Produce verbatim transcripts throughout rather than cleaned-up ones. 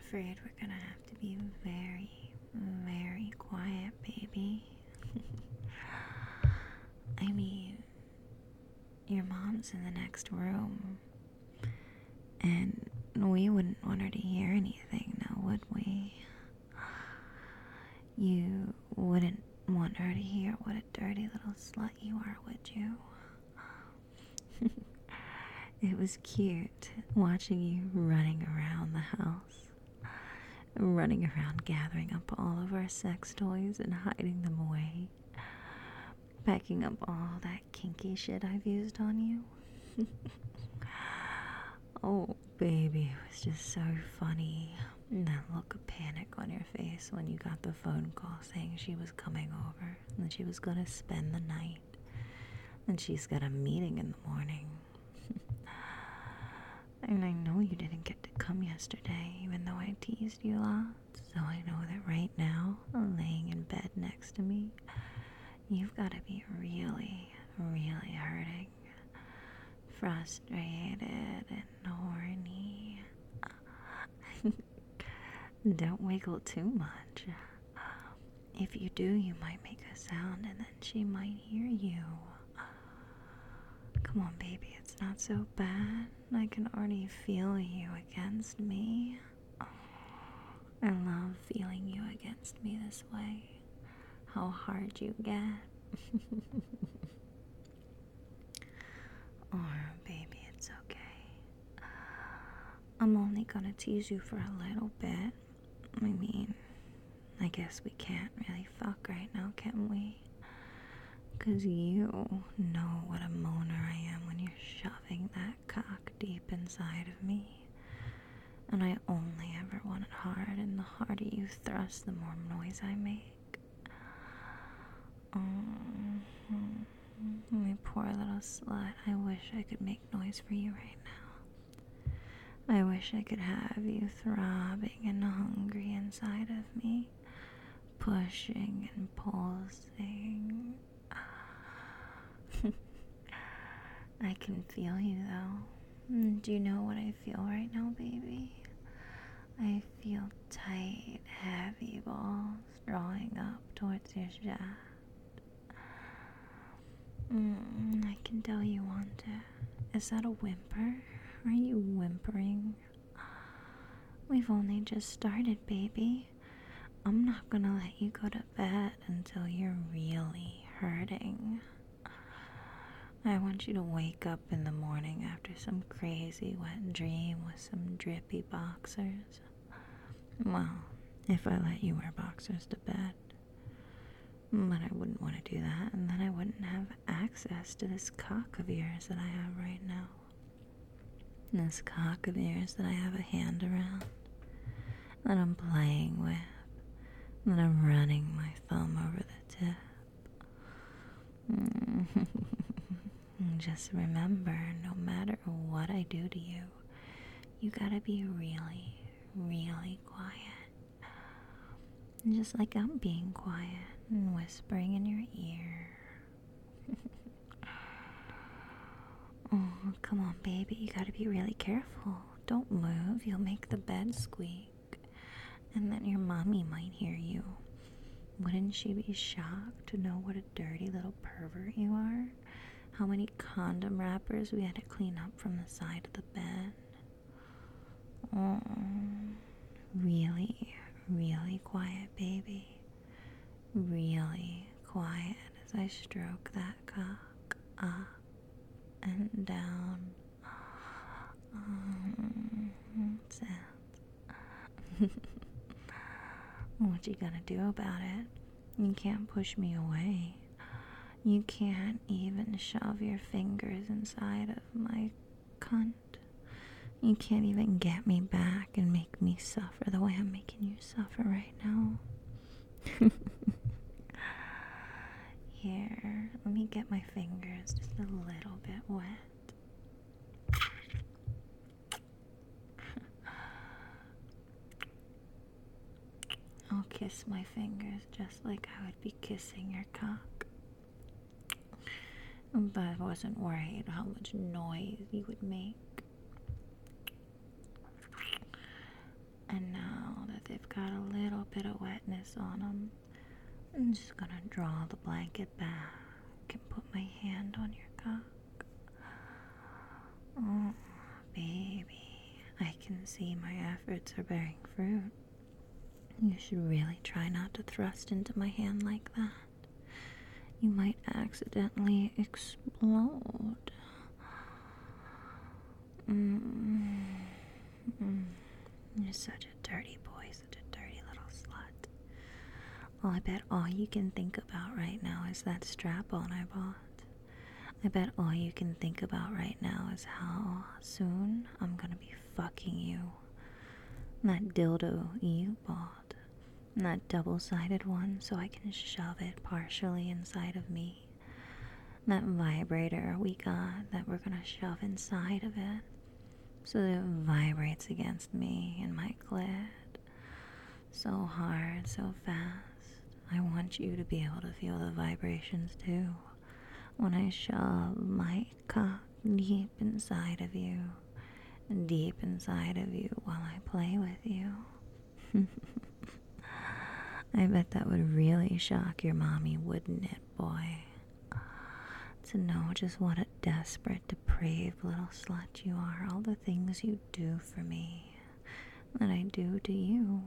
afraid we're gonna have to be very, very quiet, baby. I mean, your mom's in the next room, and we wouldn't want her to hear anything, now would we? You wouldn't want her to hear what a dirty little slut you are, would you? It was cute watching you running around the house, running around gathering up all of our sex toys and hiding them away, packing up all that kinky shit I've used on you. Oh, baby, it was just so funny. That look of panic on your face when you got the phone call saying she was coming over and that she was gonna spend the night and she's got a meeting in the morning. And I know you didn't get to come yesterday, even though I teased you lots, so I know that right now, laying in bed next to me, you've got to be really, really hurting, frustrated, and horny. Don't wiggle too much. If you do, you might make a sound and then she might hear you. Come on, baby, it's not so bad. I can already feel you against me. I love feeling you against me this way. How hard you get. Oh, baby, it's okay. I'm only gonna tease you for a little bit. I mean, I guess we can't really fuck right now, can we? 'Cause you know what a moaner I am when you're shoving that cock deep inside of me. And I only ever want it hard, and the harder you thrust, the more noise I make. Oh, my poor little slut. I wish I could make noise for you right now. I wish I could have you throbbing and hungry inside of me, pushing and pulsing. I can feel you though. Do you know what I feel right now, baby? I feel tight, heavy balls drawing up towards your shaft. Mm, I can tell you want it. Is that a whimper? Are you whimpering? We've only just started, baby. I'm not gonna let you go to bed until you're really hurting. I want you to wake up in the morning after some crazy wet dream with some drippy boxers. Well, if I let you wear boxers to bed. But I wouldn't want to do that, and then I wouldn't have access to this cock of yours that I have right now. This cock of yours that I have a hand around, that I'm playing with, that I'm running my thumb over the tip. Mm. Just remember, no matter what I do to you, you gotta be really, really quiet. Just like I'm being quiet and whispering in your ear. Oh, come on, baby, you gotta be really careful. Don't move, you'll make the bed squeak. And then your mommy might hear you. Wouldn't she be shocked to know what a dirty little pervert you are? How many condom wrappers we had to clean up from the side of the bed. Oh, really, really quiet, baby. Really quiet as I stroke that cock up and down. Um, sounds. What you gonna do about it? You can't push me away. You can't even shove your fingers inside of my cunt. You can't even get me back and make me suffer the way I'm making you suffer right now. Here, let me get my fingers just a little bit wet. I'll kiss my fingers just like I would be kissing your cock. But I wasn't worried how much noise you would make. And now they've got a little bit of wetness on them. I'm just gonna draw the blanket back and put my hand on your cock. Oh, baby, I can see my efforts are bearing fruit. You should really try not to thrust into my hand like that. You might accidentally explode. Mm. Mm. You're such a dirty boy, such a dirty little slut. Well, I bet all you can think about right now is that strap-on I bought. I bet all you can think about right now is how soon I'm gonna be fucking you. That dildo you bought. That double-sided one so I can shove it partially inside of me. That vibrator we got that we're gonna shove inside of it so that it vibrates against me and my clit. So hard, so fast. I want you to be able to feel the vibrations too. When I shove my cock deep inside of you, deep inside of you while I play with you. I bet that would really shock your mommy, wouldn't it, boy? To know just what a desperate, depraved little slut you are. All the things you do for me that I do to you.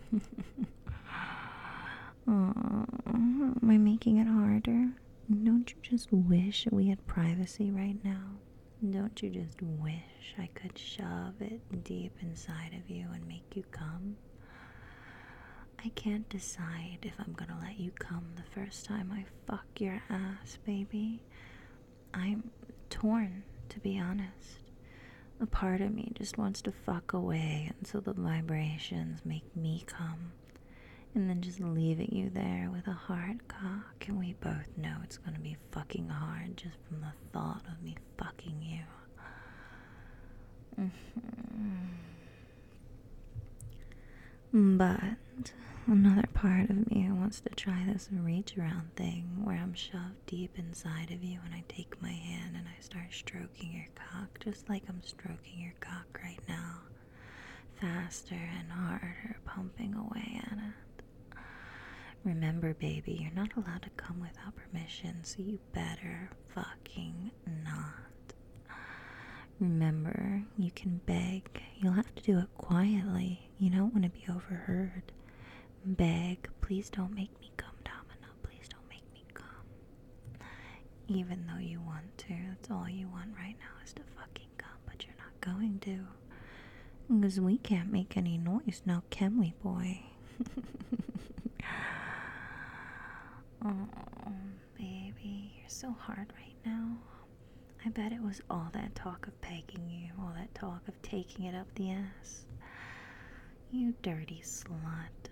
Oh, am I making it harder? Don't you just wish we had privacy right now? Don't you just wish I could shove it deep inside of you and make you come? I can't decide if I'm gonna let you come the first time I fuck your ass, baby. I'm torn, to be honest. A part of me just wants to fuck away until the vibrations make me come, and then just leaving you there with a hard cock, and we both know it's gonna be fucking hard just from the thought of me fucking you. Mm-hmm. But another part of me wants to try this reach around thing where I'm shoved deep inside of you and I take my hand and I start stroking your cock just like I'm stroking your cock right now. Faster and harder, pumping away at it. Remember, baby, you're not allowed to come without permission, so you better fucking not. Remember, you can beg. You'll have to do it quietly. You don't want to be overheard. Beg, please don't make me come, Domino. Please don't make me come. Even though you want to, that's all you want right now is to fucking come, but you're not going to. Because we can't make any noise now, can we, boy? Oh, baby, you're so hard right now. I bet it was all that talk of pegging you, all that talk of taking it up the ass. You dirty slut.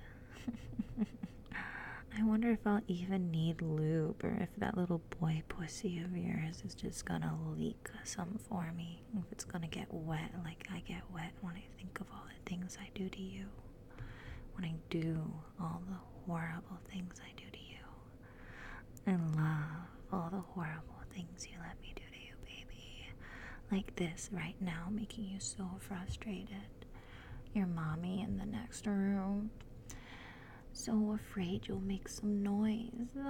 I wonder if I'll even need lube, or if that little boy pussy of yours is just gonna leak some for me. If it's gonna get wet like I get wet when I think of all the things I do to you. When I do all the horrible things I do to you. I love all the horrible things you let me do to you, baby. Like this right now, making you so frustrated. Your mommy in the next room. So afraid you'll make some noise.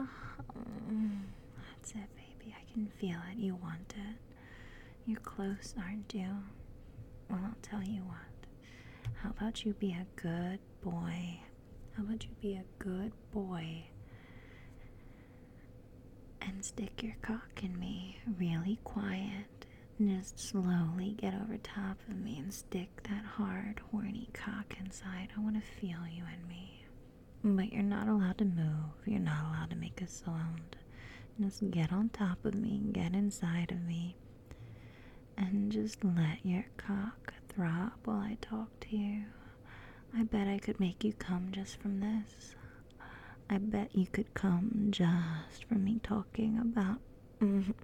That's it, baby. I can feel it. You want it. You're close, aren't you? Well, I'll tell you what. How about you be a good boy? How about you be a good boy and stick your cock in me really quiet? And just slowly get over top of me and stick that hard, horny cock inside. I want to feel you in me. But you're not allowed to move. You're not allowed to make a sound. Just get on top of me, get inside of me, and just let your cock throb while I talk to you. I bet I could make you come just from this. I bet you could come just from me talking about mm,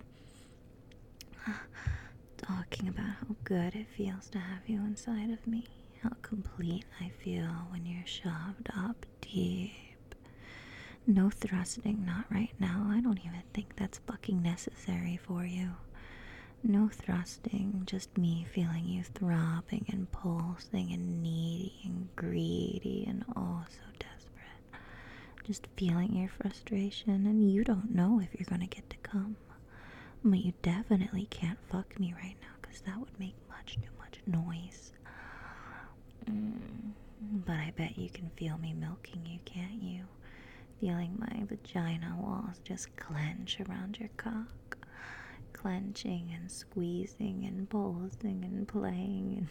talking about how good it feels to have you inside of me. How complete I feel when you're shoved up deep. No thrusting, not right now. I don't even think that's fucking necessary for you. No thrusting, just me feeling you throbbing and pulsing and needy and greedy and all just feeling your frustration, and you don't know if you're gonna get to come. But you definitely can't fuck me right now, because that would make much too much noise. Mm, but I bet you can feel me milking you, can't you? Feeling my vagina walls just clench around your cock. Clenching and squeezing and pulsing and playing.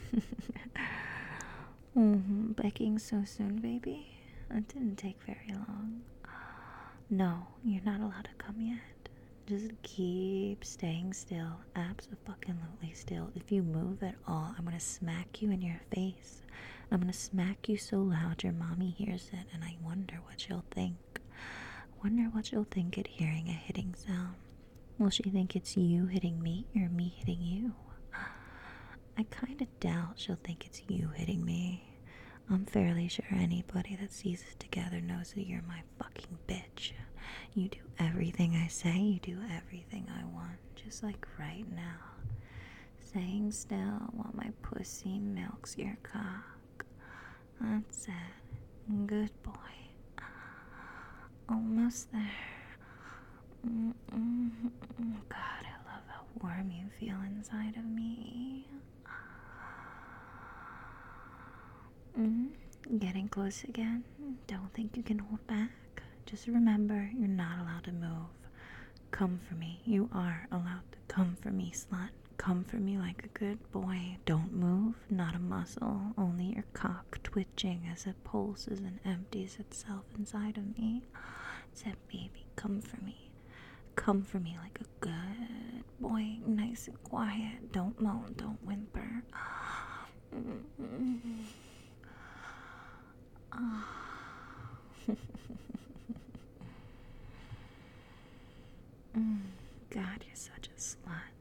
mm-hmm. Becking so soon, baby? It didn't take very long. No, you're not allowed to come yet. Just keep staying still. Abso-fucking-lutely still. If you move at all, I'm gonna smack you in your face. I'm gonna smack you so loud your mommy hears it, and I wonder what she'll think. Wonder what she'll think at hearing a hitting sound. Will she think it's you hitting me or me hitting you? I kinda doubt she'll think it's you hitting me. I'm fairly sure anybody that sees us together knows that you're my fucking bitch. You do everything I say, you do everything I want, just like right now. Staying still while my pussy milks your cock. That's it. Good boy. Almost there. Mm-mm. God, I love how warm you feel inside of me. Mm-hmm. Getting close again. Don't think you can hold back. Just remember, you're not allowed to move. Come for me. You are allowed to come for me, slut. Come for me like a good boy. Don't move, not a muscle. Only your cock twitching as it pulses and empties itself inside of me. Said, baby, come for me. Come for me like a good boy. Nice and quiet. Don't moan, don't whimper. God, you're such a slut.